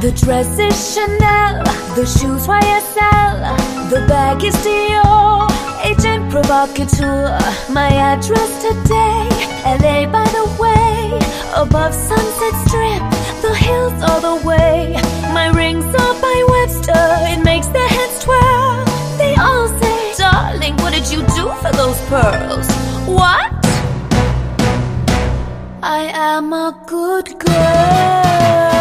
The dress is Chanel, the shoes YSL, the bag is Dior, agent provocateur. My address today, LA by the way, above Sunset Strip, the hills all the way. My rings are by Webster, it makes their heads twirl. They all say, darling, what did you do for those pearls? What? I am a good girl.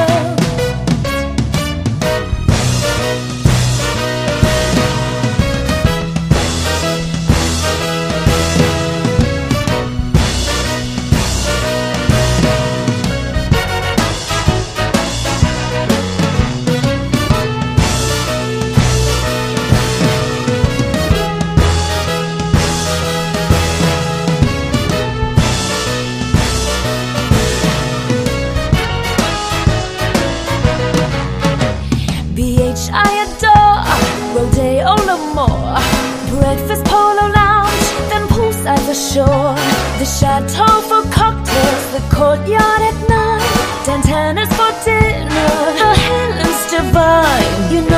I adore Rodeo L'Amour, breakfast Polo Lounge, then poolside for sure. The chateau for cocktails, the courtyard at night, Dantana's for dinner, Helen's divine. You know